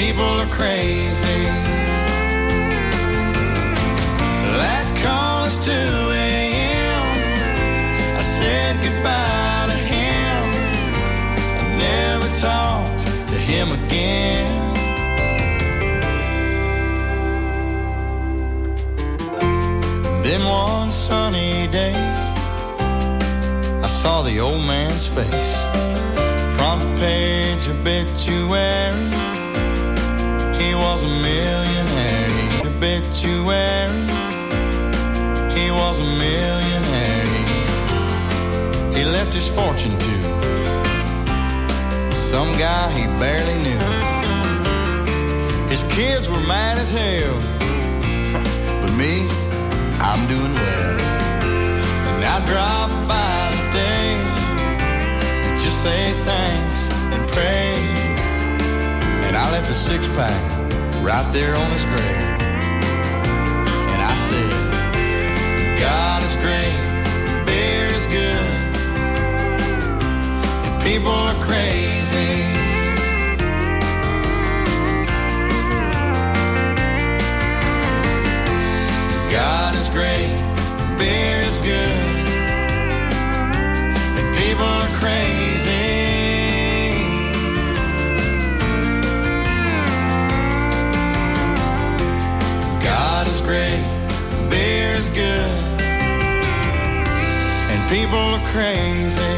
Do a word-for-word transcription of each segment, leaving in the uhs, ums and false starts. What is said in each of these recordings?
people are crazy. Last call is two a.m. I said goodbye to him. I never talked to him again. Then one sunny day, I saw the old man's face. Front page obituary, he was a millionaire. Obituary, he was a millionaire. He left his fortune to some guy he barely knew. His kids were mad as hell, but me, I'm doing well. And I drop by today to just say thanks and pray. And I left a six-pack right there on his grave. And I said, God is great, beer is good, and people are crazy. God is great, beer is good, and people are crazy. God is great, beer is good, and people are crazy.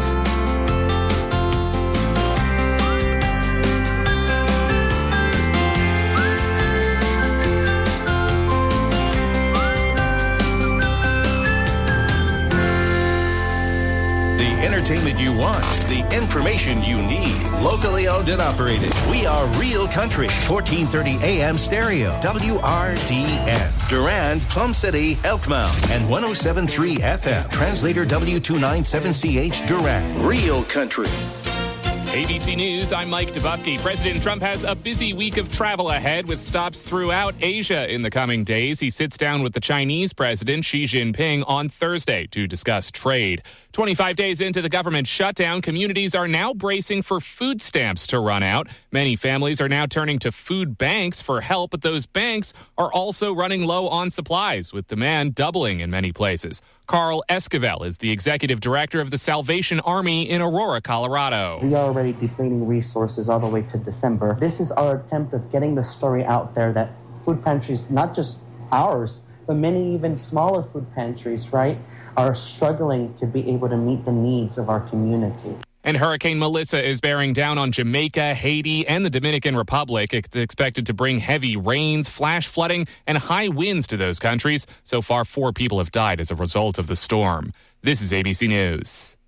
Entertainment you want, the information you need. Locally owned and operated. We are Real Country. fourteen thirty A M stereo. W R D N. Durand, Plum City, Elkmount. And one oh seven point three F M. Translator W two ninety-seven C H Durand. Real Country. A B C News, I'm Mike Dubusky. President Trump has a busy week of travel ahead with stops throughout Asia in the coming days. He sits down with the Chinese president, Xi Jinping, on Thursday to discuss trade. twenty-five days into the government shutdown, communities are now bracing for food stamps to run out. Many families are now turning to food banks for help, but those banks are also running low on supplies, with demand doubling in many places. Carl Esquivel is the executive director of the Salvation Army in Aurora, Colorado. We are already depleting resources all the way to December. This is our attempt of getting the story out there that food pantries, not just ours, but many even smaller food pantries, right, are struggling to be able to meet the needs of our community. And Hurricane Melissa is bearing down on Jamaica, Haiti, and the Dominican Republic. It's expected to bring heavy rains, flash flooding, and high winds to those countries. So far, four people have died as a result of the storm. This is A B C News.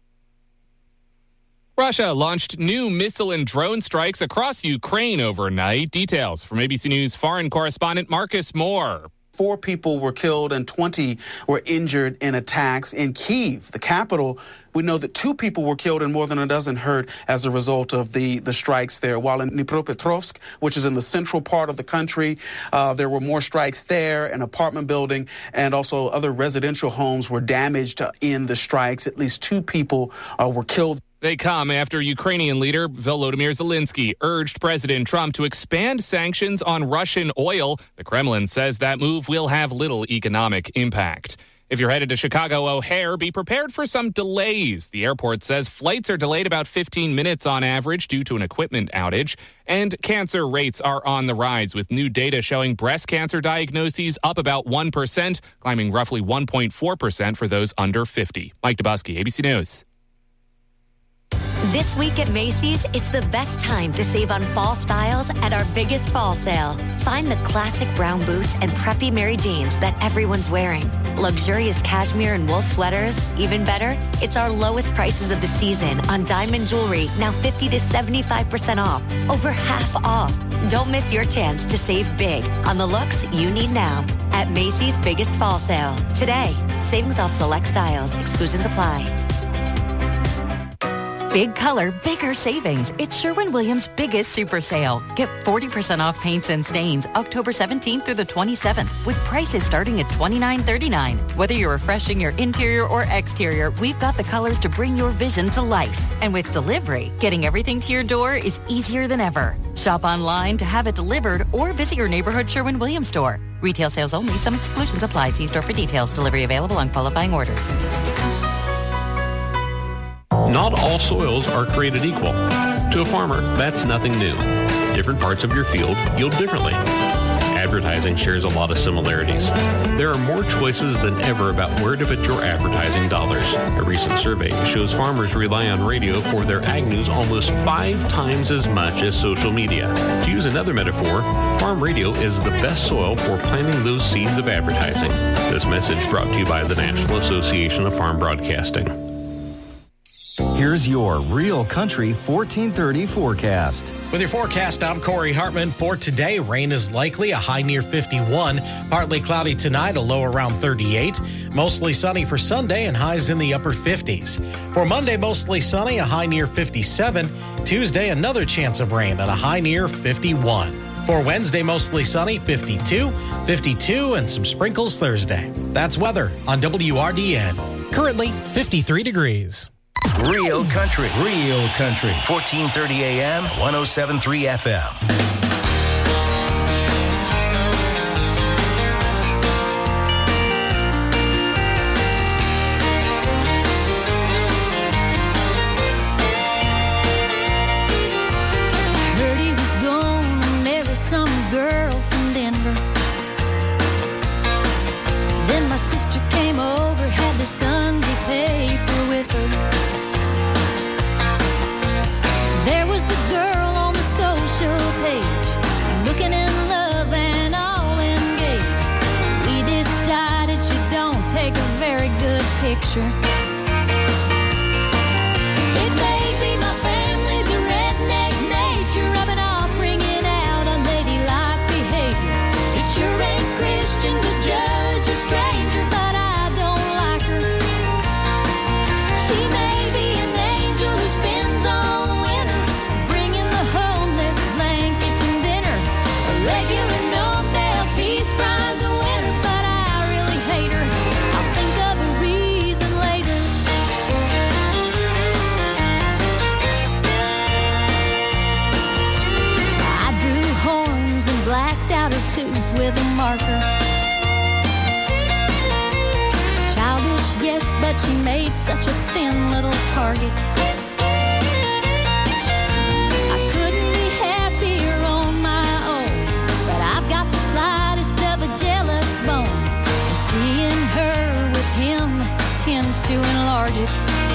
Russia launched new missile and drone strikes across Ukraine overnight. Details from A B C News foreign correspondent Marcus Moore. Four people were killed and twenty were injured in attacks in Kyiv, the capital. We know that two people were killed and more than a dozen hurt as a result of the, the strikes there. While in Dnipropetrovsk, which is in the central part of the country, uh, there were more strikes there. An apartment building and also other residential homes were damaged uh, in the strikes. At least two people uh, were killed. They come after Ukrainian leader Volodymyr Zelensky urged President Trump to expand sanctions on Russian oil. The Kremlin says that move will have little economic impact. If you're headed to Chicago O'Hare, be prepared for some delays. The airport says flights are delayed about fifteen minutes on average due to an equipment outage. And cancer rates are on the rise, with new data showing breast cancer diagnoses up about one percent, climbing roughly one point four percent for those under fifty. Mike Dubusky, A B C News. This week at Macy's, it's the best time to save on fall styles at our biggest fall sale. Find the classic brown boots and preppy Mary Janes that everyone's wearing. Luxurious cashmere and wool sweaters. Even better, it's our lowest prices of the season on diamond jewelry, now fifty to seventy-five percent off. Over half off. Don't miss your chance to save big on the looks you need now at Macy's biggest fall sale. Today, savings off select styles. Exclusions apply. Big color, bigger savings. It's Sherwin-Williams' biggest super sale. Get forty percent off paints and stains October seventeenth through the twenty-seventh with prices starting at twenty-nine thirty-nine. Whether you're refreshing your interior or exterior, we've got the colors to bring your vision to life. And with delivery, getting everything to your door is easier than ever. Shop online to have it delivered or visit your neighborhood Sherwin-Williams store. Retail sales only. Some exclusions apply. See store for details. Delivery available on qualifying orders. Not all soils are created equal. To a farmer, that's nothing new. Different parts of your field yield differently. Advertising shares a lot of similarities. There are more choices than ever about where to put your advertising dollars. A recent survey shows farmers rely on radio for their ag news almost five times as much as social media. To use another metaphor, farm radio is the best soil for planting those seeds of advertising. This message brought to you by the National Association of Farm Broadcasting. Here's your Real Country fourteen thirty forecast. With your forecast, I'm Corey Hartman. For today, rain is likely, a high near fifty-one. Partly cloudy tonight, a low around thirty-eight. Mostly sunny for Sunday and highs in the upper fifties. For Monday, mostly sunny, a high near fifty-seven. Tuesday, another chance of rain and a high near fifty-one. For Wednesday, mostly sunny, fifty-two, fifty-two, and some sprinkles Thursday. That's weather on W R D N. Currently, fifty-three degrees. Real Country. Real Country. fourteen thirty A M, one oh seven point three F M. Heard he was going to marry some girl from Denver. Then my sister came over, had the Sunday paper with her. There was the girl on the social page, looking in love and all engaged. We decided she don't take a very good picture. It may be my family's a redneck nature, rubbing off, bringing out unladylike behavior. It sure ain't Christian to judge a stranger, but I don't like her. She may be an angel who spends all the winter bringing the homeless blankets and dinner, a regular Nobel Peace Prize winner, but I really hate her. I'll think of a reason later. I drew horns and blacked out her tooth with a marker. Childish, yes, but she made such a thin little target. I couldn't be happier on my own, but I've got the slightest of a jealous bone, and seeing her with him tends to enlarge it.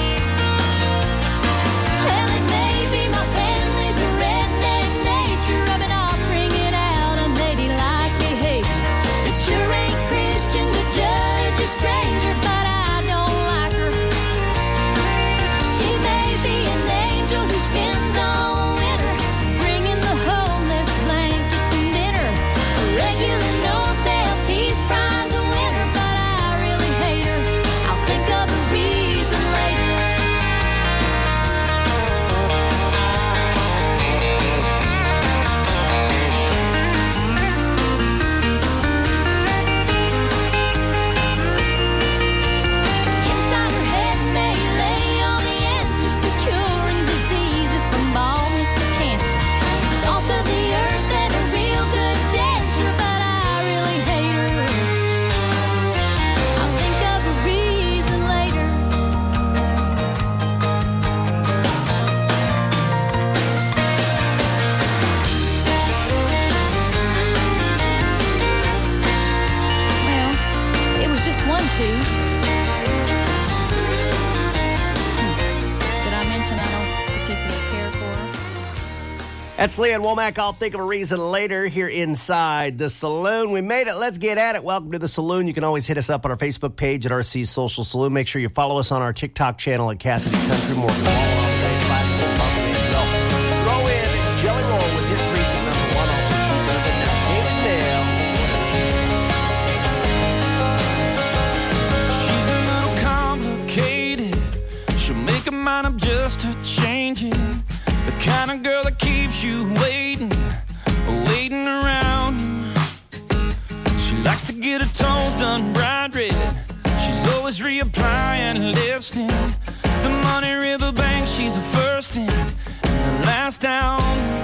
Well, it may be my family's a redneck nature, rubbing off, bringing out unladylike behavior. It sure ain't Christian to judge a stranger, but I don't like her. She may be an angel who spends all winter bringing the homeless blankets and dinner, a regular Nobel Peace Prize winner, but I really hate her. I'll think of a reason later. Inside her head may lay all the answers for curing diseases, from baldness to cancer. Salt of the earth and a real good dancer, but I really hate her. I'll think of a reason later. Well, it was just one tooth. Did I mention I don't particularly care for her? That's Leanne Womack. I'll think of a reason later here inside the saloon. We made it. Let's get at it. Welcome to the saloon. You can always hit us up on our Facebook page at R C Social Saloon. Make sure you follow us on our TikTok channel at Cassidy Country Morgan. Throw in Jelly Roll with his precinct number one. Also, keep moving. Now, David Nail. She's a little complicated. She'll make a mind up just to change. you waiting, waiting around. She likes to get her toes done bright red. She's always reapplying lipstick. The Money River Bank, she's the first in and the last down.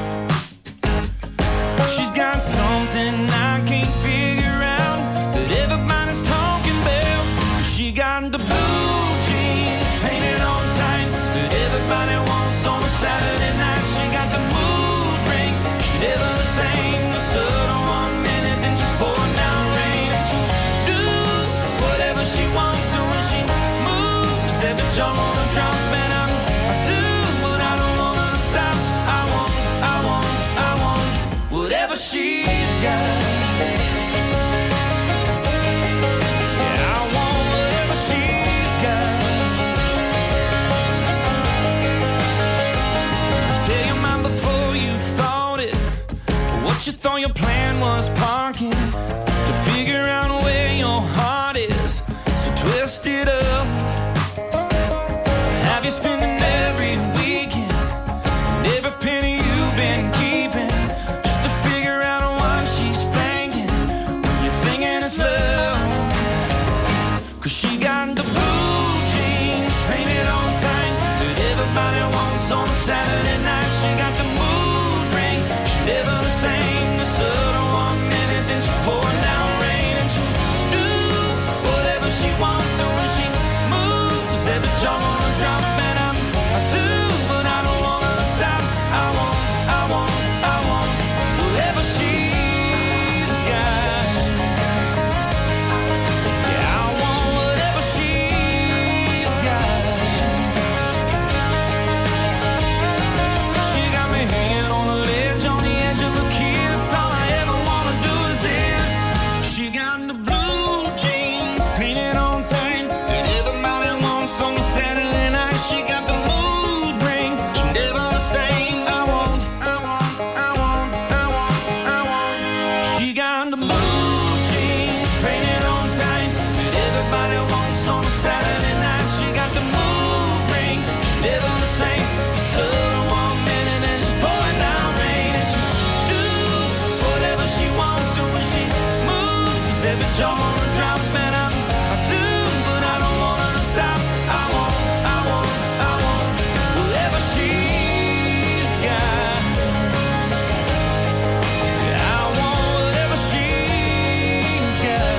She's got something I can't figure out that everybody's talking about. She got the blue jeans painted on tight that everybody wants on a Saturday night. She got the mood ring, she never the same. The sun on one minute, then she pouring down rain. And she do whatever she wants, and when she moves, every jaw on a drop. And I'm, I do, but I don't want her to stop. I want, I want, I want whatever she's got. Yeah, I want whatever she's got. Tell your mind before you thought it, what you thought your plan was parking, to figure out where your heart is, so twist it up. Have you spending every weekend and every penny you've been keeping, just to figure out what she's thinking when you're thinking it's love? Cause she got the blue jeans painted on tight that everybody wants on a Saturday night. She got the mood ring, she never the same. The sun on one minute, then she pouring down rain. And she do whatever she wants, so when she moves, every jaw on a drop. And I'm, I do, but I don't want her to stop. I want, I want, I want whatever she's got. Yeah, I want whatever she's got. She got me hanging on the ledge, on the edge of a kiss. All I ever wanna do is this. She got the blue jeans painted on tight that everybody wants on a Saturday night. She got the mood ring, she never the same. I want, I want, I want, I want, I want. She got the blue jeans painted on tight that everybody wants on a Saturday night. She got the mood ring, she never the same. The sun on one minute, and she pouring down rain. And she do whatever she wants, and when she moves, every jaw on a drop. And I'm, I do, but I don't want her to stop. I want, I want, I want whatever she's got. Yeah, I want whatever she's got.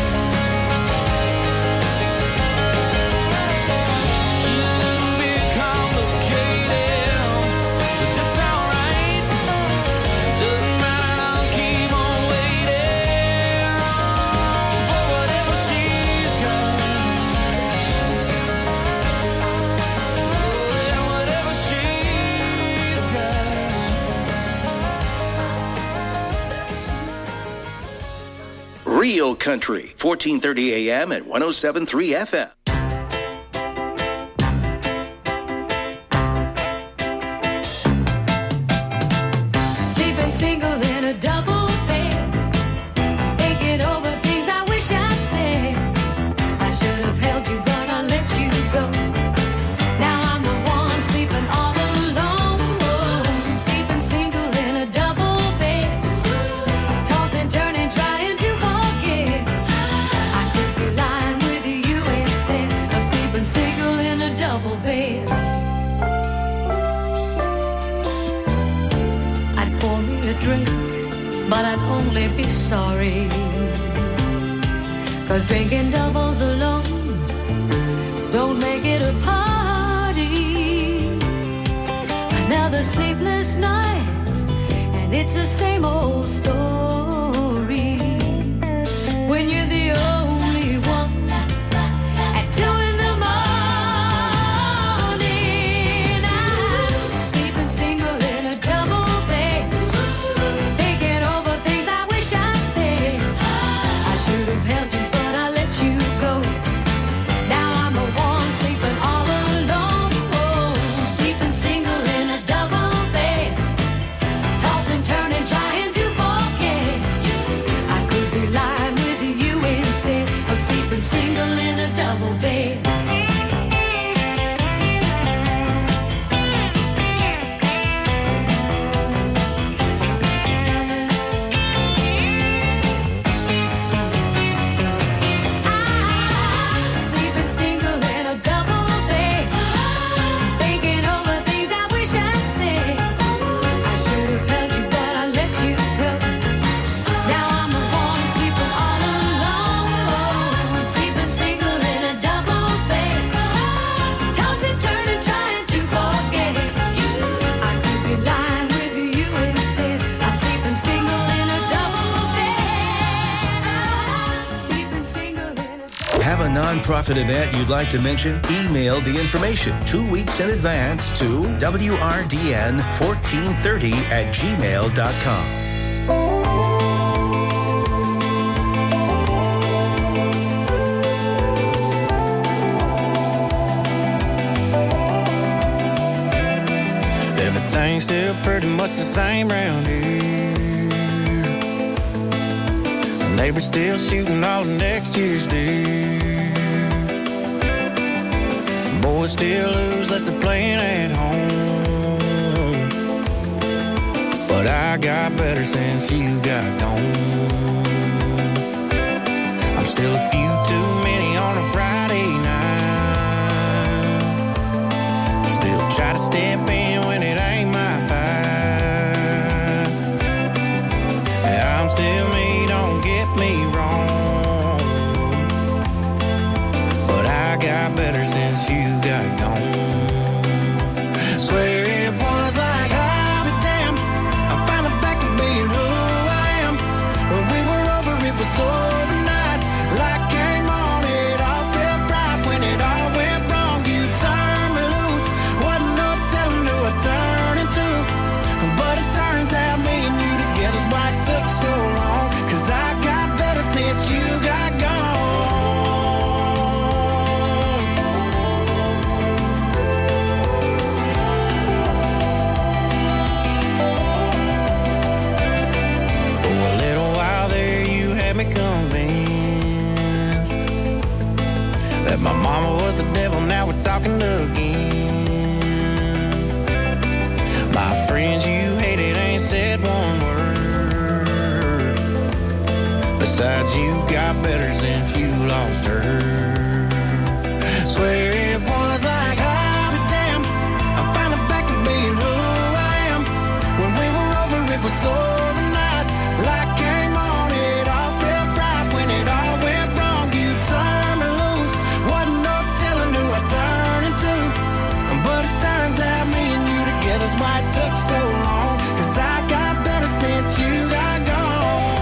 She's a little bit complicated, but that's alright. Doesn't matter, I'll keep on waiting for whatever she's got. Yeah, whatever she's got. Real Country, fourteen thirty A M and one oh seven point three F M. Sleeping single in a double bed, thinking over things I wish I'd said. I should have held you, but I let you go. Now I'm the one sleeping all alone. Oh, sleeping single in a double bed, tossing, turning, trying to forget. I could be lying with you instead of sleeping single in a double bed. I'd pour me a drink, but I'd only be sorry. Cause drinking doubles alone don't make it a party. Another sleepless night, and it's the same old story. When you're the only one at two in the morning, I'm sleeping single in a double bed, thinking over things I wish I'd said. I should have held you, but I let you go. Now I'm the one sleeping all alone. Oh, sleeping single in a double bed, tossing, turning, trying to forget. nonprofit event you'd like to mention? Email the information two weeks in advance to W R D N fourteen thirty at gmail dot com. Everything's still pretty much the same round here. The neighbor's still shooting all of next year's deer. Boys still lose unless they're playing at home. But I got better since you got gone. I'm still a few too many on a Friday night. Still try to step in when it ain't my fight. I'm still me, don't get me wrong. But I got better since you got gone. Swear it was like I'll be damned, I'm finally back to being who I am. When we were over, it was overnight. Light came on, it all felt right. When it all went wrong, you turned me loose. Wasn't no telling who I turned into. But it turns out me and you together's why it took so long. Cause I got better since you got gone. For a little while there you had me convinced that my mama was the devil, now we're talking again. My friends you hated ain't said one word. Besides, you got better since you lost her. Swear it was like I'll be damned, I'm finally back to being who I am. When we were over, it was overnight. Light came on, it all felt right. When it all went wrong, you turned me loose. Wasn't no telling who I turned into. But it turns out me and you together's why it took so long. Cause I got better since you got gone.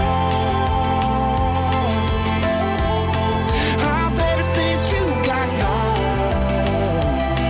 Oh, baby, since you got gone.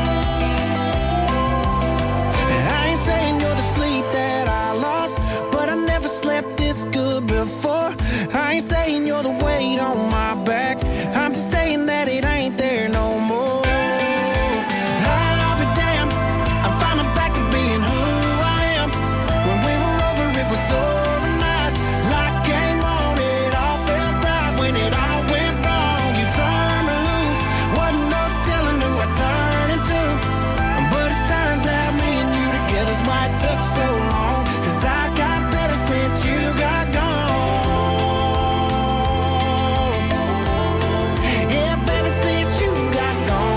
And I ain't saying you're the sleep that I lost, but I never slept this good before. I ain't saying you're the weight on my back, I'm just saying that it ain't there no more. I'll be damned, I'm finally back to being who I am. When we were over, it was overnight. Light came on, it all felt right. When it all went wrong, you turned me loose. Wasn't no telling who I turned into. But it turns out me and you together's why it took so long. Cause I got better since you got gone. Yeah, baby, since you got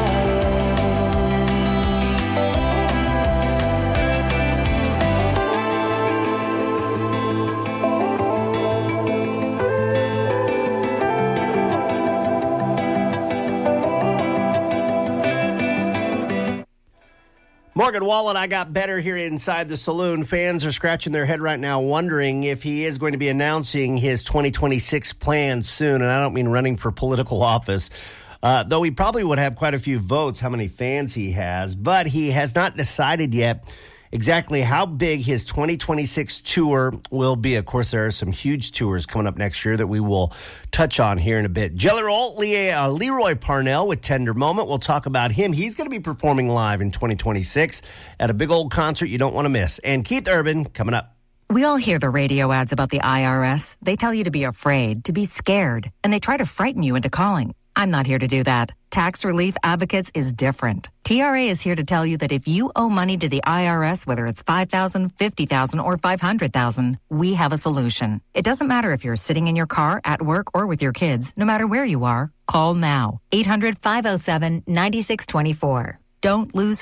Morgan Wallen, I got better here inside the saloon. Fans are scratching their head right now wondering if he is going to be announcing his twenty twenty-six plan soon. And I don't mean running for political office, uh, though he probably would have quite a few votes, how many fans he has. But he has not decided yet exactly how big his twenty twenty-six tour will be. Of course, there are some huge tours coming up next year that we will touch on here in a bit. Jelly Roll, Le- uh, Leroy Parnell with Tender Moment. We'll talk about him. He's going to be performing live in twenty twenty-six at a big old concert you don't want to miss. And Keith Urban coming up. We all hear the radio ads about the I R S. They tell you to be afraid, to be scared, and they try to frighten you into calling. I'm not here to do that. Tax Relief Advocates is different. T R A is here to tell you that if you owe money to the I R S, whether it's five thousand dollars, fifty thousand dollars, or five hundred thousand dollars, we have a solution. It doesn't matter if you're sitting in your car, at work, or with your kids. No matter where you are, call now. eight hundred, five oh seven, nine six two four. Don't lose hope.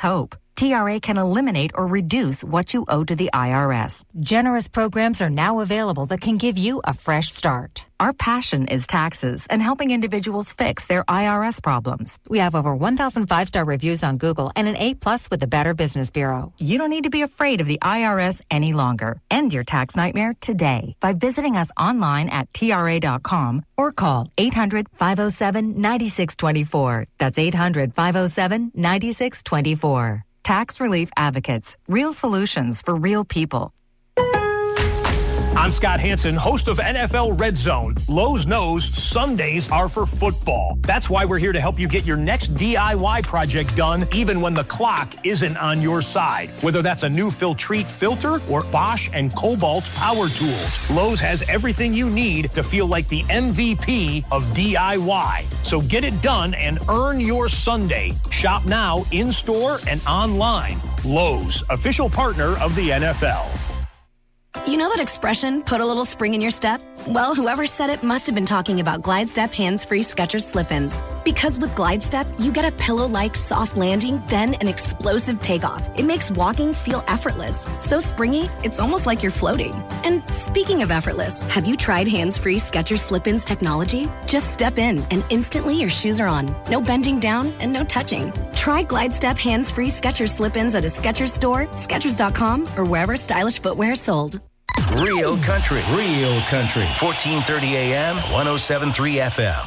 T R A can eliminate or reduce what you owe to the I R S. Generous programs are now available that can give you a fresh start. Our passion is taxes and helping individuals fix their I R S problems. We have over one thousand five-star reviews on Google and an A plus with the Better Business Bureau. You don't need to be afraid of the I R S any longer. End your tax nightmare today by visiting us online at T R A dot com or call eight hundred, five oh seven, nine six two four. That's eight hundred, five oh seven, nine six two four. Tax Relief Advocates. Real solutions for real people. I'm Scott Hansen, host of N F L Red Zone. Lowe's knows Sundays are for football. That's why we're here to help you get your next D I Y project done, even when the clock isn't on your side. Whether that's a new Filtrete filter or Bosch and Cobalt power tools, Lowe's has everything you need to feel like the M V P of D I Y. So get it done and earn your Sunday. Shop now, in-store and online. Lowe's, official partner of the N F L. You know that expression, put a little spring in your step? Well, whoever said it must have been talking about Glide Step hands-free Skechers slip-ins. Because with Glide Step, you get a pillow-like soft landing, then an explosive takeoff. It makes walking feel effortless. So springy, it's almost like you're floating. And speaking of effortless, have you tried hands-free Skechers slip-ins technology? Just step in, and instantly your shoes are on. No bending down and no touching. Try Glide Step hands-free Skechers slip-ins at a Skechers store, Skechers dot com, or wherever stylish footwear is sold. Real country, real country. fourteen thirty A M, one oh seven point three F M.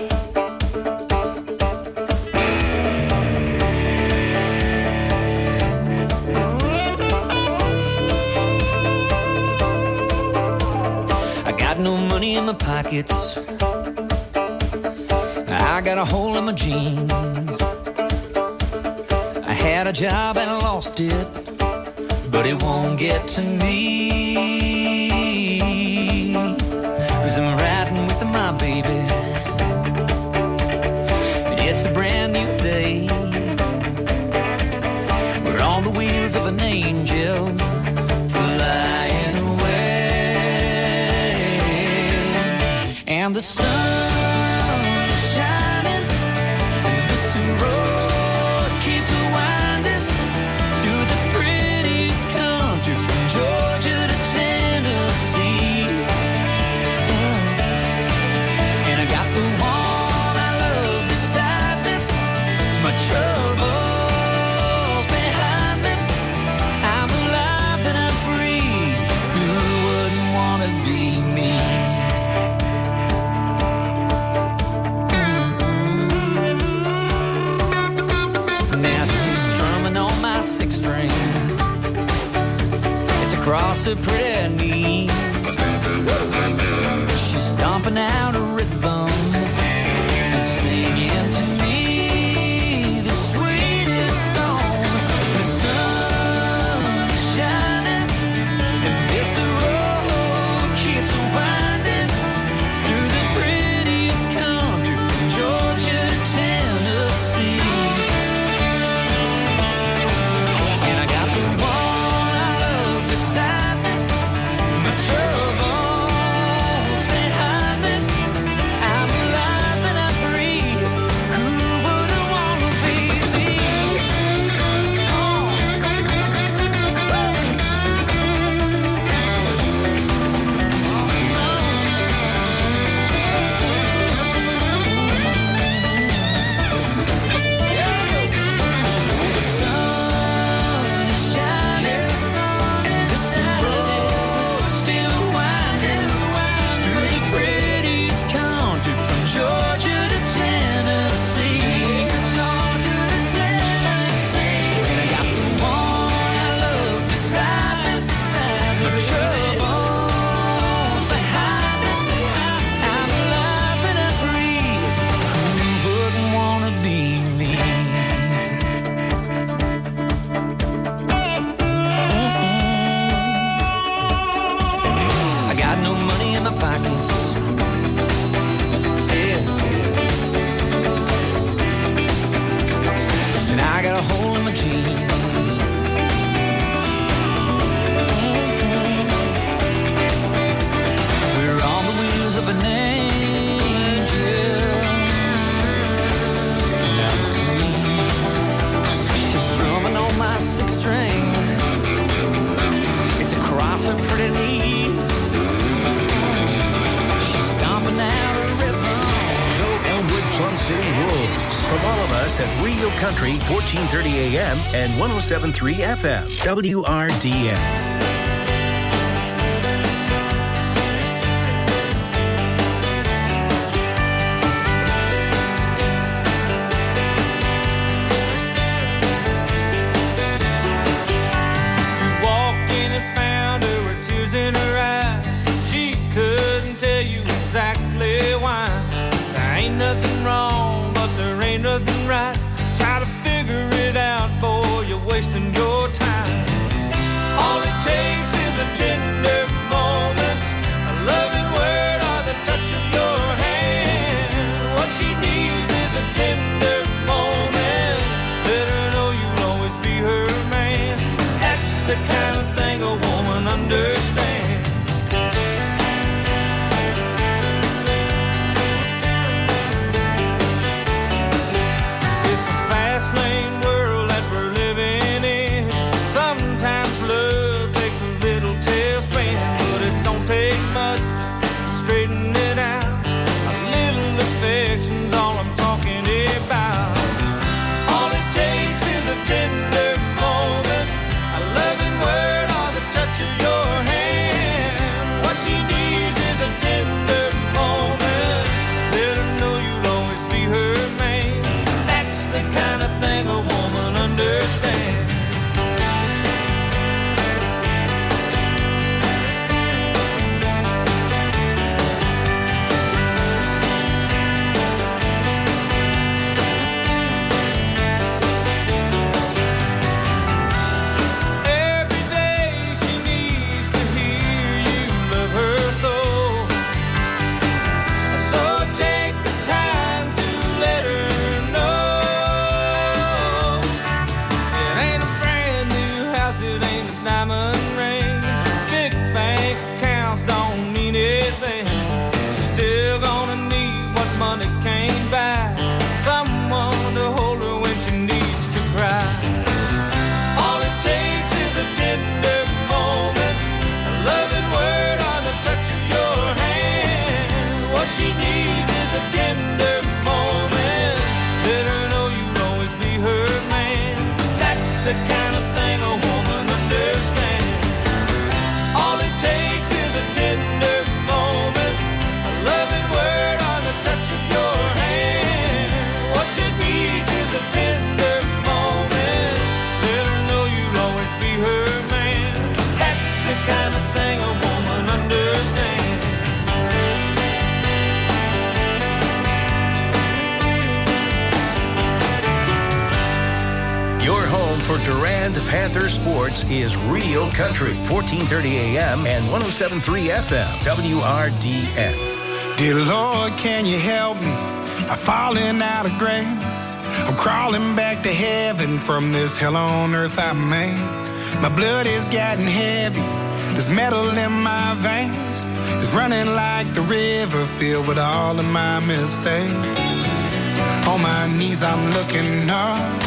I got no money in my pockets. I got a hole in my jeans. I had a job and I lost it, but it won't get to me. Cause I'm riding with my baby. It's a brand new day. We're on the wheels of an angel flying away. And the sun is shining, and this road keeps winding through the prettiest country from Georgia to Tennessee. And I got the one I love beside me, my troubles behind me. I'm alive and I'm free. Who wouldn't want to be me? Now she's strumming on my six string. It's across her pretty knees. She's stomping out a rhythm and singing to me the sweetest song. The sun is shining and this road keeps winding through the prettiest country from Georgia to Tennessee. And I got the one I love beside me, my troubles behind me. us at Real Country, fourteen thirty A M and one oh seven point three F M, W R D N. Nothing wrong, but there ain't nothing right. Try to figure it out, boy, you're wasting your time. All it takes is a tender moment, a loving word or the touch of your hand. What she needs is a tender moment. Let her know you'll always be her man. That's the kind of thing a woman understands. Lane world that we're living in. Sometimes love takes a little tailspin, but it don't take much to straighten it out. A little affection's all I'm talking about. All it takes is a tender moment, a loving word or the touch of your hand. What she needs is a tender moment. Let her know you'll always be her man. That's the kind of thing a woman understands. Every day she needs to hear you love her so. So take the time to let her know. It ain't a brand new house, it ain't a diamond ring. Big bank accounts don't mean anything. She's still gonna need what money can't buy. Someone to hold her when she needs to cry. All it takes is a tender moment, a loving word or the touch of your hand. What she needs is a tender moment. Let her know you'll always be her man. That's the kind of thing a woman understands. All it takes is a tender moment, a loving word or the touch of your hand. What she needs is a tender moment. Let her know you'll always be her man. That's the kind of thing a woman understands. Your home for Durand Panther sports is Real Country, fourteen thirty A M and one oh seven point three F M, W R D N. Dear Lord, can you help me? I'm falling out of grace. I'm crawling back to heaven from this hell on earth I made. My blood is getting heavy. There's metal in my veins. It's running like the river filled with all of my mistakes. On my knees I'm looking up.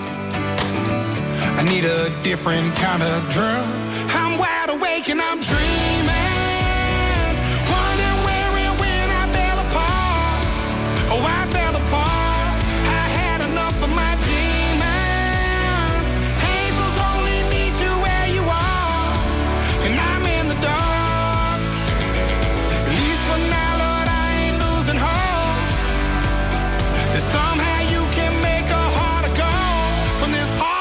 I need a different kind of drug. I'm wide awake and I'm dreaming. Wondering where and when I fell apart. Oh, I fell apart. I had enough of my demons. Angels only meet you where you are. And I'm in the dark. At least for now, Lord, I ain't losing hope. That somehow you can make a heart of gold from this heart.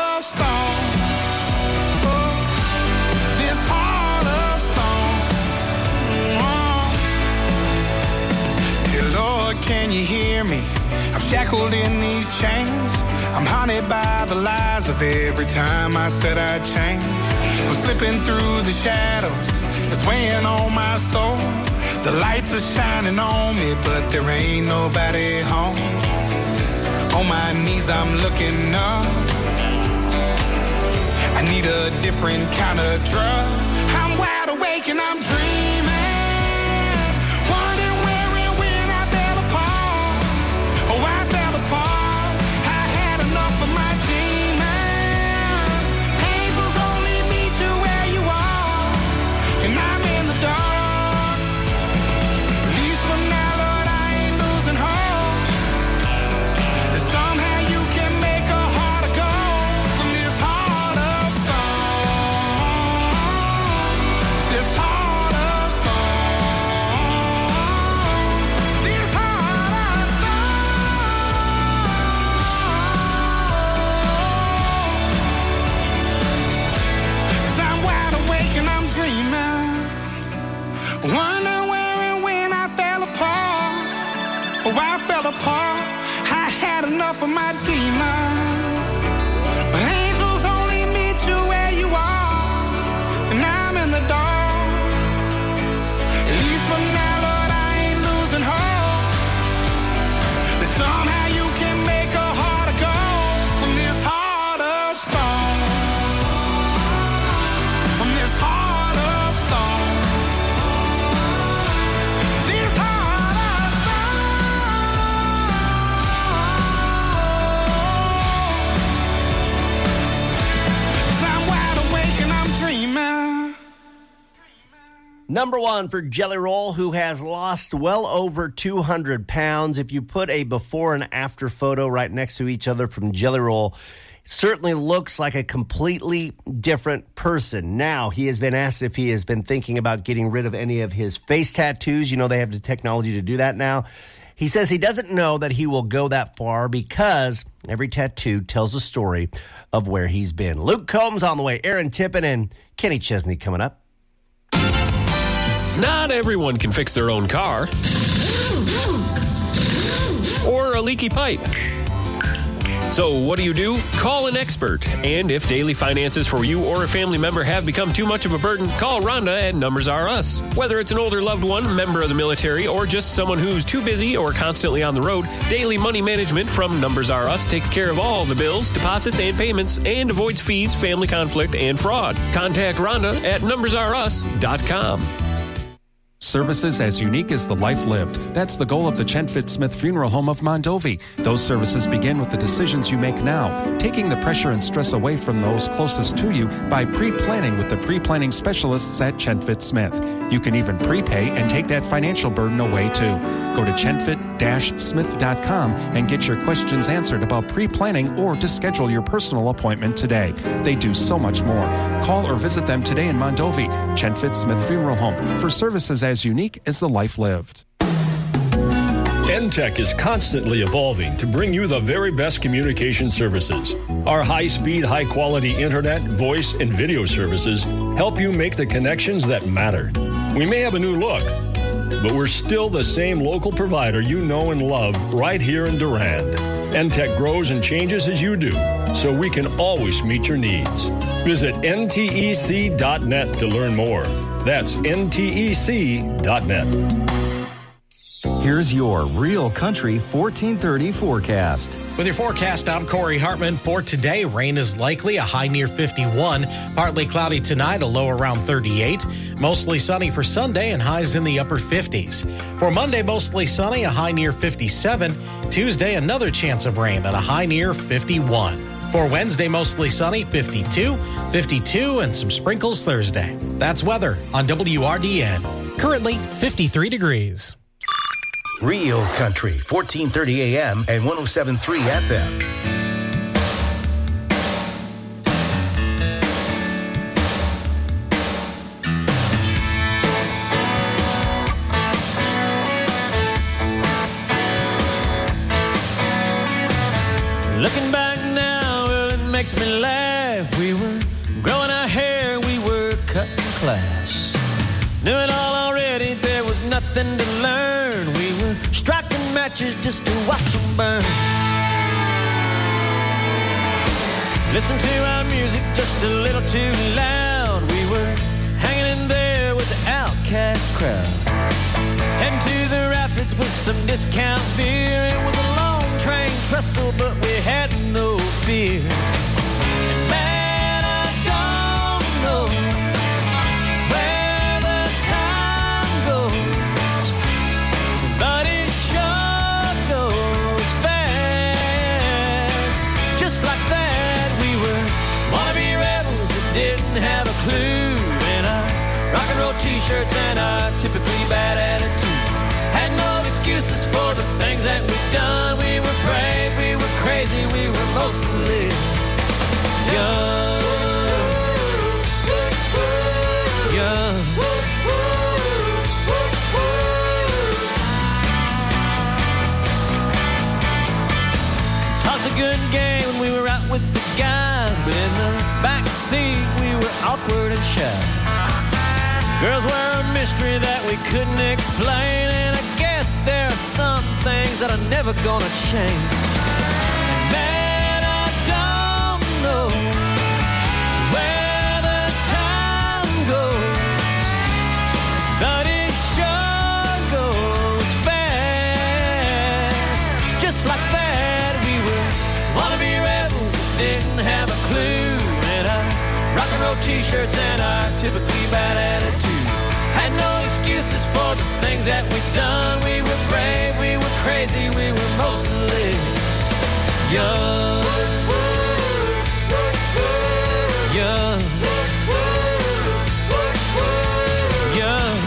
Can you hear me? I'm shackled in these chains. I'm haunted by the lies of every time I said I'd change. I'm slipping through the shadows. It's weighing on my soul. The lights are shining on me, but there ain't nobody home. On my knees I'm looking up. I need a different kind of drug. I'm wide awake and I'm dreaming. Somehow Number one for Jelly Roll, who has lost well over two hundred pounds. If you put a before and after photo right next to each other from Jelly Roll, certainly looks like a completely different person. Now, he has been asked if he has been thinking about getting rid of any of his face tattoos. You know, they have the technology to do that now. He says he doesn't know that he will go that far because every tattoo tells a story of where he's been. Luke Combs on the way. Aaron Tippin and Kenny Chesney coming up. Not everyone can fix their own car or a leaky pipe. So what do you do? Call an expert. And if daily finances for you or a family member have become too much of a burden, call Rhonda at Numbers R Us. Whether it's an older loved one, member of the military, or just someone who's too busy or constantly on the road, Daily Money Management from Numbers R Us takes care of all the bills, deposits, and payments and avoids fees, family conflict, and fraud. Contact Rhonda at numbers r us dot com. Services as unique as the life lived. That's the goal of the Chenfit Smith Funeral Home of Mondovi. Those services begin with the decisions you make now, taking the pressure and stress away from those closest to you by pre-planning with the pre-planning specialists at Chenfit Smith. You can even prepay and take that financial burden away too. Go to chenfit dash smith dot com and get your questions answered about pre-planning or to schedule your personal appointment today. They do so much more. Call or visit them today in Mondovi. Chenfit Smith Funeral Home for services as unique as the life lived. N T E C is constantly evolving to bring you the very best communication services. Our high-speed, high-quality internet, voice, and video services help you make the connections that matter. We may have a new look, but we're still the same local provider you know and love right here in Durand. N T E C grows and changes as you do, so we can always meet your needs. Visit N T E C dot net to learn more. That's N T E C dot net. Here's your Real Country fourteen thirty forecast. With your forecast, I'm Corey Hartman. For today, rain is likely, a high near fifty-one. Partly cloudy tonight, a low around thirty-eight. Mostly sunny for Sunday and highs in the upper fifties. For Monday, mostly sunny, a high near fifty-seven. Tuesday, another chance of rain at a high near fifty-one. For Wednesday, mostly sunny, fifty-two, fifty-two, and some sprinkles Thursday. That's weather on W R D N. Currently, fifty-three degrees. Real Country, fourteen thirty A M and one oh seven point three F M. Looking back now, well, it makes me laugh. We were growing our hair, we were cutting class. Knew it all already, there was nothing to learn. We were striking matches just to watch them burn. Listen to our music just a little too loud. We were hanging in there with the outcast crowd. Heading to the rapids with some discount beer. It was a long train trestle, but we had no fear. And man, I don't know where the time goes, but it sure goes fast. Just like that, we were wannabe rebels that didn't have a clue. In our rock and roll t-shirts and our typically bad attitude. Had no excuses for the things that we've done. We were brave, we were crazy, we were mostly young. Young. Talked a good game when we were out with the guys, but in the back seat we were awkward and shy. Girls were a mystery that we couldn't explain, and I guess there are some things that are never gonna change. And man, I don't know where the time goes, but it sure goes fast. Just like that, we were wannabe rebels that didn't have a clue. And our rock and roll t-shirts and our typically bad attitude. Had no excuses for the things that we've done. We were brave, we were crazy, we were mostly young. Young. Young.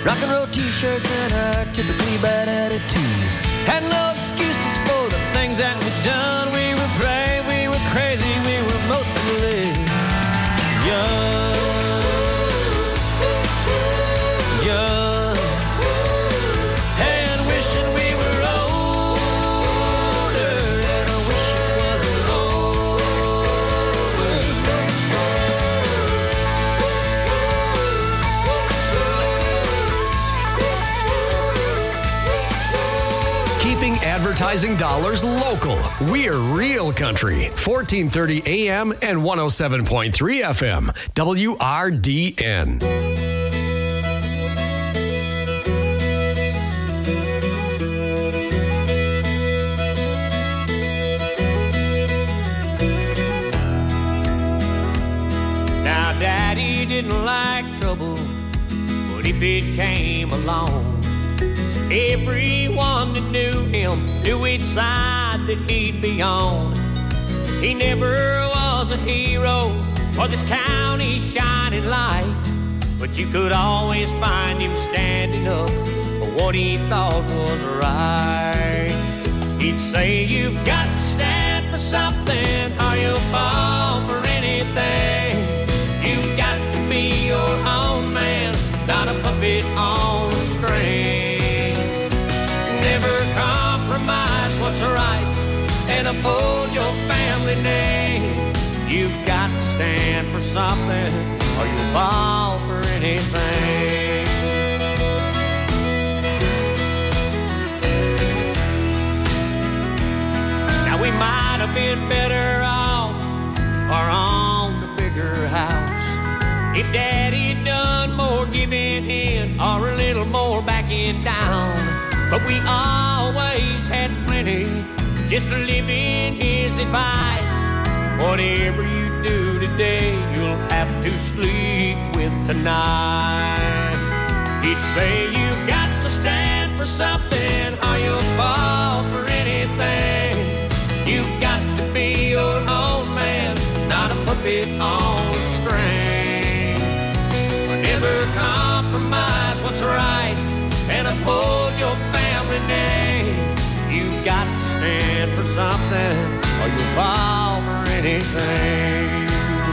Rock and roll t-shirts and our typically bad attitudes. Had no excuses for the things that we'd done. We were brave, we were crazy, we were mostly young. Young. And wishing we were older. And I wish it wasn't over. Keeping advertising dollars local. We're Real Country. fourteen thirty A M and one oh seven point three F M. W R D N. Now, Daddy didn't like trouble, but if it came along, everyone that knew him knew which side that he'd be on. He never was a hero or this county's shining light, but you could always find him standing up for what he thought was right. He'd say, you've got to stand for something or you'll fall for anything. You've got to be your own man, not a puppet on a string. Never compromise what's right and uphold your family name. You've got to stand for something or you'll fall for anything. Now we might have been better off or on the bigger house if Daddy had done more giving in or a little more backing down. But we always had plenty just to live in his advice. Whatever you do today, you'll have to sleep with tonight. He'd say, you've got to stand for something or you'll fall for anything. You've got to be your own man, not a puppet on a string. Never compromise what's right and uphold your family name. You've got to stand for something or you'll fall for anything.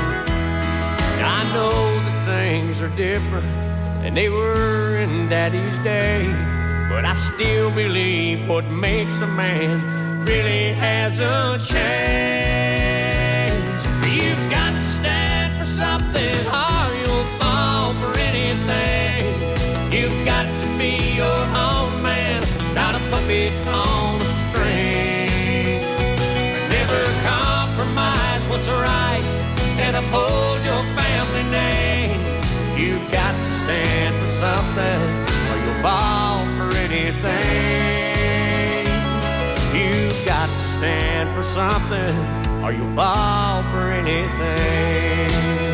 I know that things are different and they were in Daddy's day, but I still believe what makes a man really hasn't changed. You've got to stand for something or you'll fall for anything. You've got to be your own man, not a puppet on a string. Never compromise what's right and uphold your family name. You've got to stand for something or you'll fall for anything. You've got to stand for something or you'll fall for anything.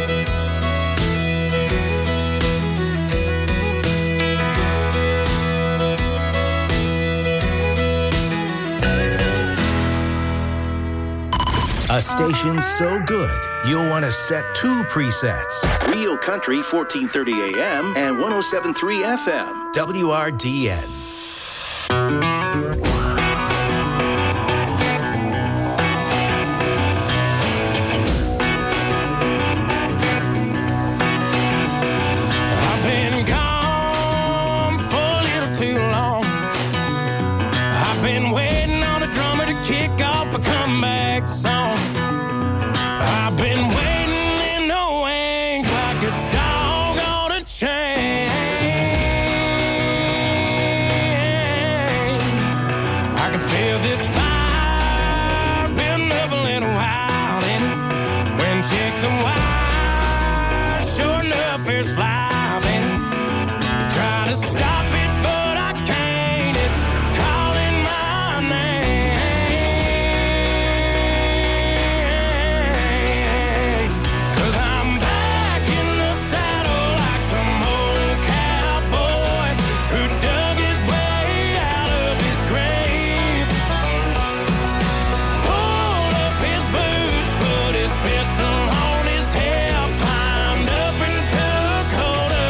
A station so good, you'll want to set two presets. Real Country, fourteen thirty A M and one oh seven point three F M, W R D N. I've been gone for a little too long. I've been waiting on a drummer to kick off a comeback song. I've been waiting in the wings like a dog on a chain. I can feel this fire building up a little while, and when check the wire, sure enough it's live, and trying to stop it, but I can't. It's calling my name. 'Cause I'm back in the saddle like some old cowboy who dug his way out of his grave. Pulled up his boots, put his pistol on his hip, climbed up and took hold of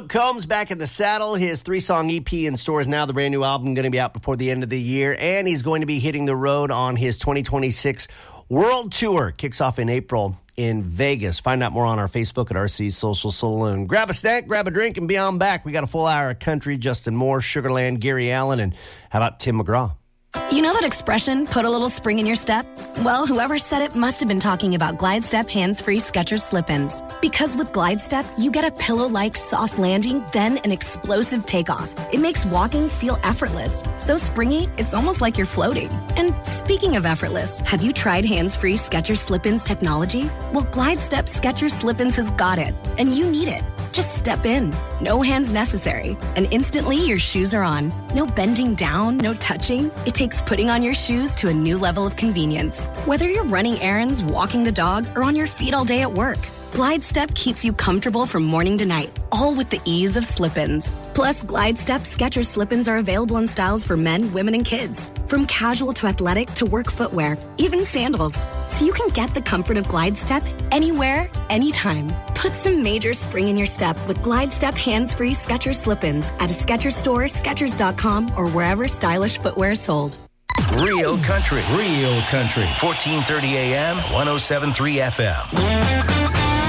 Luke Combs back in the saddle. His three-song E P in stores now. The brand new album going to be out before the end of the year. And he's going to be hitting the road on his twenty twenty-six World Tour. Kicks off in April in Vegas. Find out more on our Facebook at R C's Social Saloon. Grab a snack, grab a drink, and be on back. We got a full hour of country. Justin Moore, Sugarland, Gary Allen, and how about Tim McGraw? You know that expression, put a little spring in your step? Well, whoever said it must have been talking about Glide Step hands-free Skechers slip-ins. Because with Glide Step, you get a pillow-like soft landing, then an explosive takeoff. It makes walking feel effortless. So springy, it's almost like you're floating. And speaking of effortless, have you tried hands-free Skechers slip-ins technology? Well, Glide Step Skechers slip-ins has got it, and you need it. Just step in. No hands necessary. And instantly, your shoes are on. No bending down, no touching. It takes putting on your shoes to a new level of convenience. Whether you're running errands, walking the dog, or on your feet all day at work, Glide Step keeps you comfortable from morning to night, all with the ease of slip-ins. Plus, Glide Step Skechers slip-ins are available in styles for men, women, and kids. From casual to athletic to work footwear, even sandals. So you can get the comfort of Glide Step anywhere, anytime. Put some major spring in your step with Glide Step hands-free Skechers slip-ins at a Skechers store, Skechers dot com, or wherever stylish footwear is sold. Real country, real country. fourteen thirty A M, one oh seven point three F M.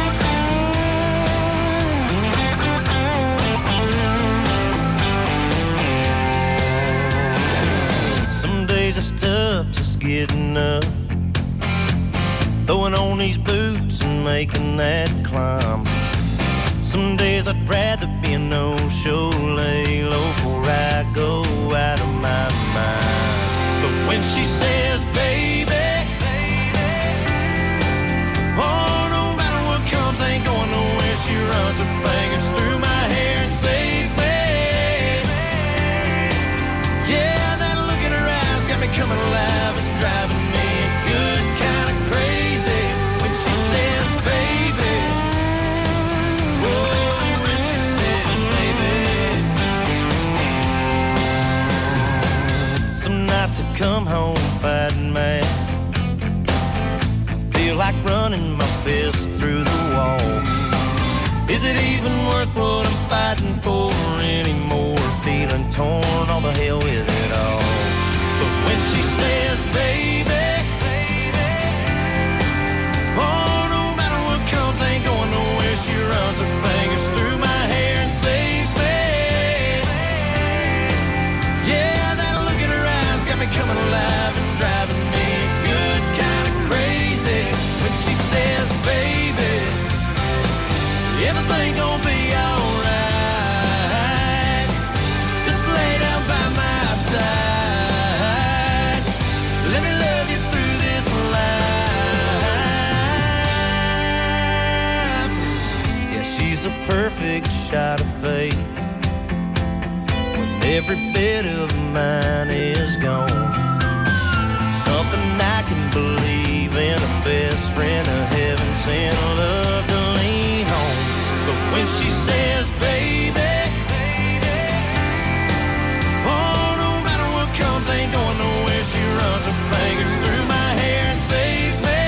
It's tough just getting up, throwing on these boots and making that climb. Some days I'd rather be a no-show, lay low before I go out of my mind. But when she says, baby, oh, no matter what comes, ain't going nowhere. She runs her fingers through my hair and saves me. Yeah, that look in her eyes got me coming alive and driving me good kind of crazy. When she says, baby, oh, when she says, baby. Some nights I come home fighting mad, feel like running my fist through the wall. Is it even worth what I'm fighting for anymore? Feeling torn, all the hell with it all. But when she says, baby, oh, no matter what comes, ain't going nowhere. She runs her fingers through my hair and saves me. Yeah, that look in her eyes got me coming alive and driving me good kind of crazy. When she says, baby, everything gonna be alright. Just lay down by my side. Let me love you through this life. Yeah, she's a perfect shot of faith when every bit of mine is gone. Something I can believe in, a best friend, a heaven sent love to lean on. But when she says, baby, oh, no matter what comes, ain't going nowhere. She runs her fingers through my hair and saves me.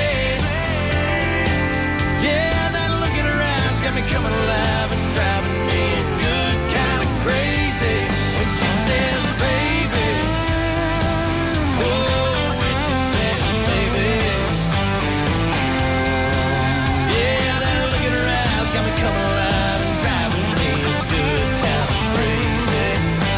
Yeah, that look in her eyes got me coming alive and driving me good kind of crazy. When she says, baby, oh, when she says, baby, yeah, that look in her eyes got me coming alive and driving me good kind of crazy.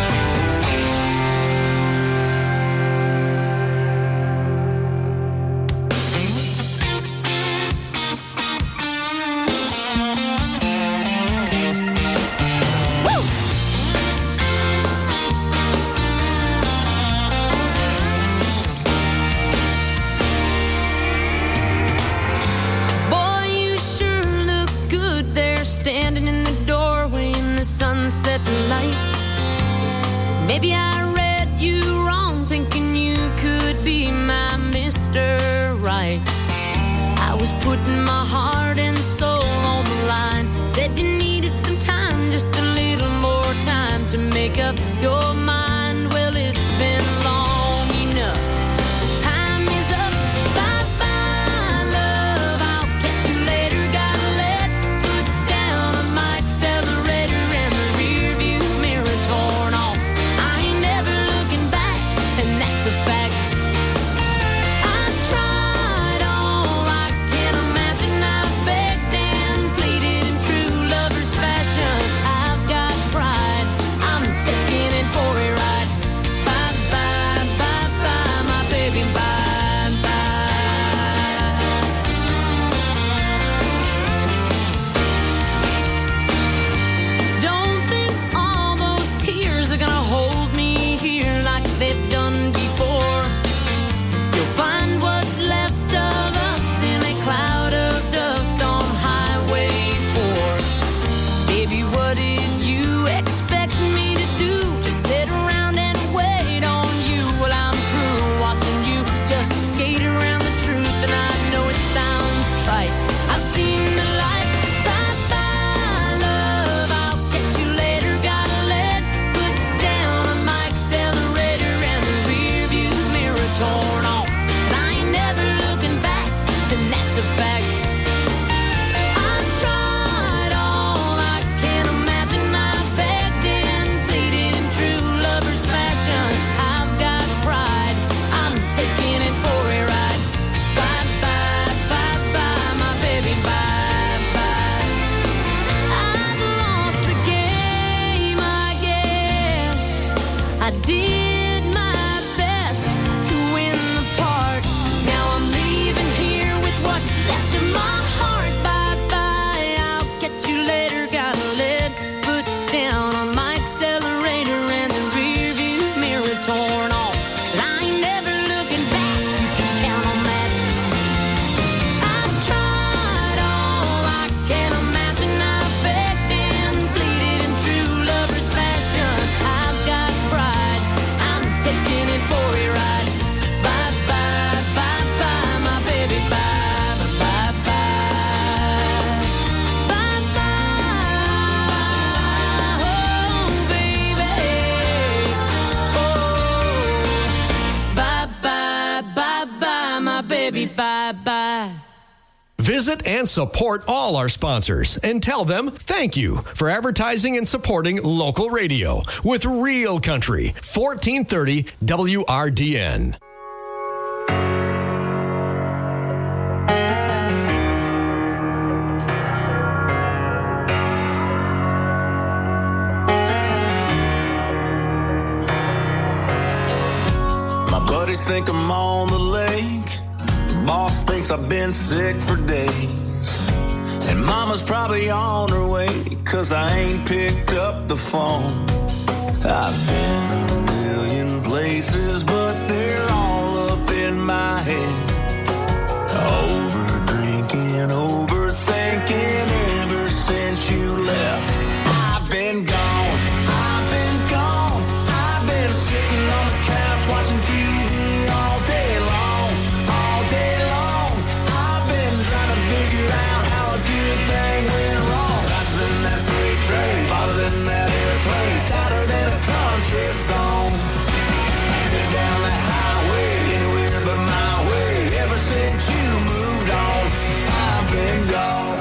Boy, you sure look good there, standing in the doorway in the sunset light. Maybe I read you wrong, thinking you could be my Mister Right. I was putting my heart and soul on the line. Said you needed some time, just a little more time to make up your mind. Well, it's been long enough. Time is up. Bye-bye, love. I'll catch you later. Gotta let foot down. I might accelerate and baby, bye-bye. Visit and support all our sponsors and tell them thank you for advertising and supporting local radio with Real Country, fourteen thirty W R D N. My buddies think I'm on the lake. Boss thinks I've been sick for days. And mama's probably on her way, cause I ain't picked up the phone. I've been a million places, but they're all up in my head. Over drinking, overthinking ever since you left. I've been gone, I've been gone. I've been sitting on the couch watching T V all day long. All day long, I've been trying to figure out how a good thing went wrong. Faster than that freight train, farther than that airplane, sadder than a country song. Headed down that highway, anywhere but my way. Ever since you moved on, I've been gone.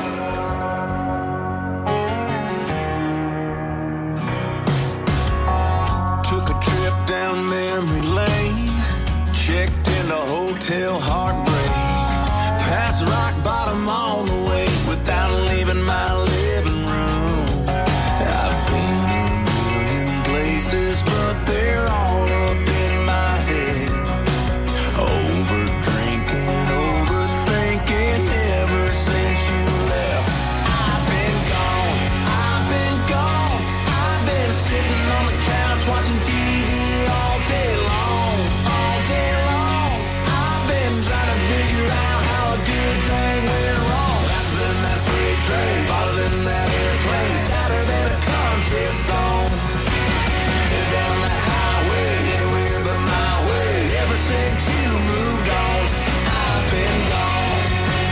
Took a trip down memory lane, checked into Hotel Heartbreak, past rock bottom on the way without leaving my living room. I've been a million places, but they're all up in my head. Over drinking, overthinking ever since you left. I've been gone, I've been gone. I've been sitting on the couch watching T V all day long, all day long. I've been trying to figure out how a good thing went wrong. Faster than that freight train, farther than that airplane, sadder than a country song. Headed down that highway, anywhere but my way. Ever since you moved on, I've been gone.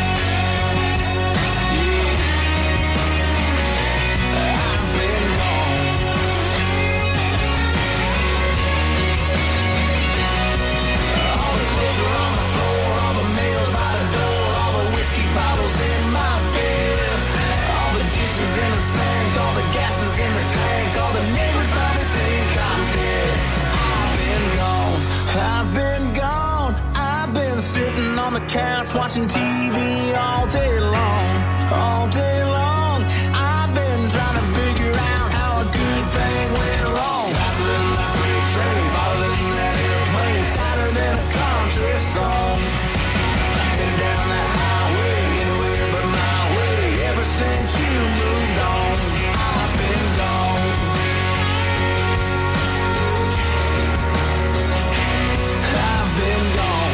Yeah, I've been gone. All the clothes are on the floor, all the mail's by the door, all the whiskey bottles in my bed, all the dishes in the sink, all the gas is in the tank, all the neighbors probably think I'm dead. I've been gone, I've been gone. I've been sitting on the couch watching T V all day long, all day long. I've been trying to figure out how a good thing went wrong. Faster than that freight train, farther than that airplane, sadder than a country song. Headed down that highway, anywhere but my way. Ever since you moved on, I've been gone. I've been gone.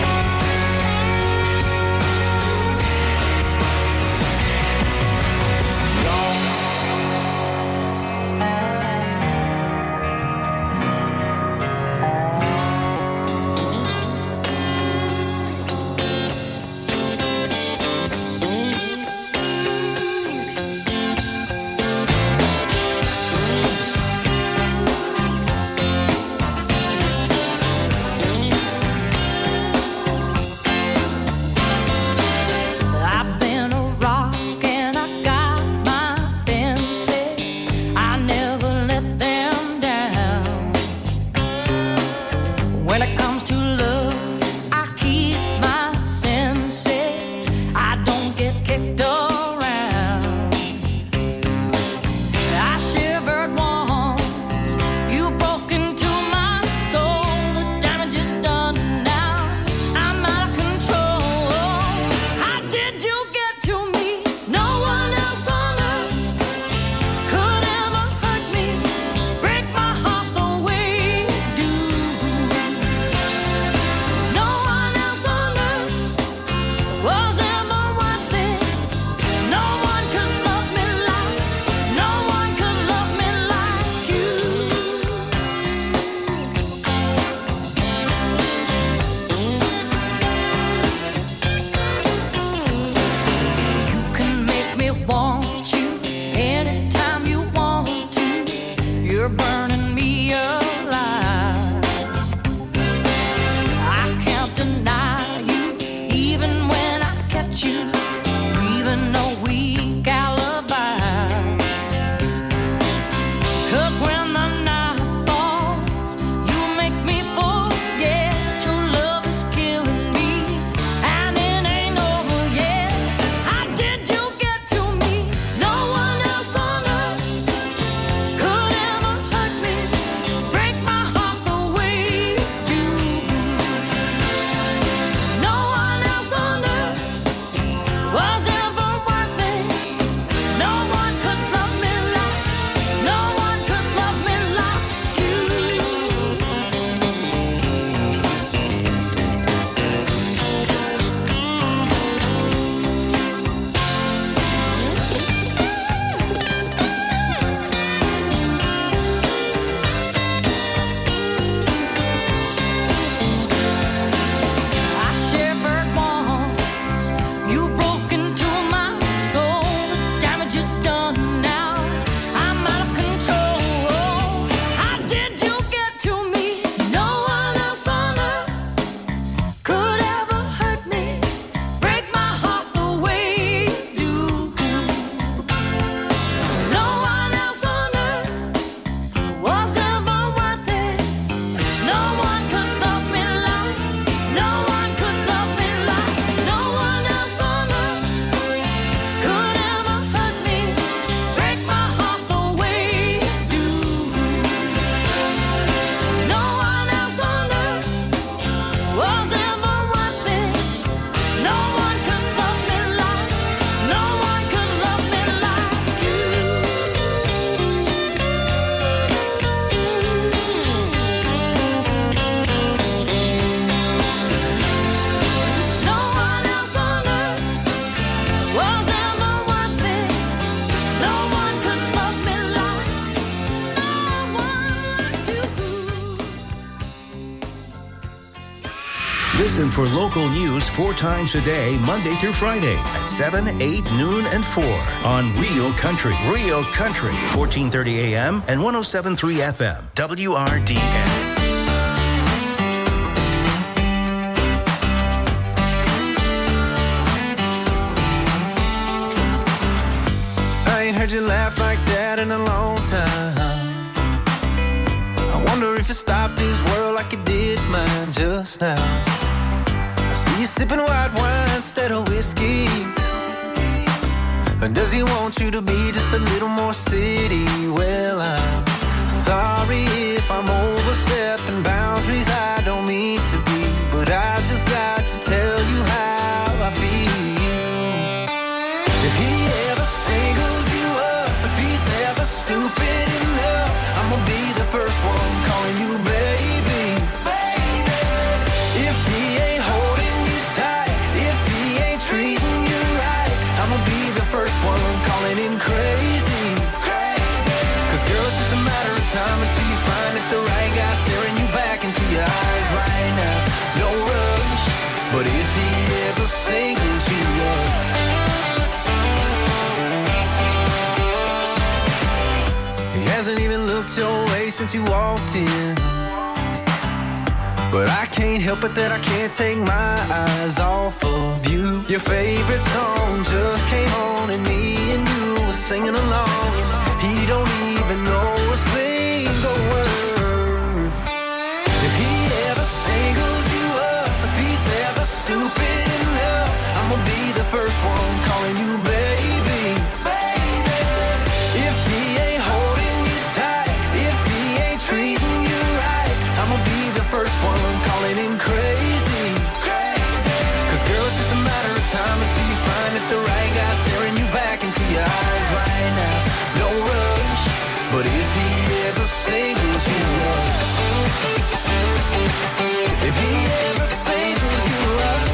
No one could love me like no one else on earth could ever hurt me, break my heart the way you do. No one else on earth was ever worth it. No one could love me like, no one could love me like you. No one else on earth was ever worth it. No one could love me like, no one like you. Listen for local news four times a day, Monday through Friday at seven, eight, noon, and four on Real Country. Real Country, fourteen thirty A M and one oh seven point three F M, W R D N. I ain't heard you laugh like that in a long time. I wonder if you stopped this world like you did mine just now. I see you sipping white wine instead of whiskey. Or does he want you to be just a little more city? Well, I'm sorry if I'm overstepping boundaries I don't mean to be, but I just got to tell you how I feel. If he ever singles you up, if he's ever stupid enough, I'ma be the first one calling you baby. Baby. If he ain't holding you tight, if he ain't treating you right, I'ma be the first one calling him crazy. Crazy. Cause girl, it's just a matter of time until you find that the right guy staring you back into your eyes right now. No rush, but if he ever singles you up, he hasn't even looked your way since you walked in. But I can't help it that I can't take my eyes off of you. Your favorite song just came on and me and you were singing along.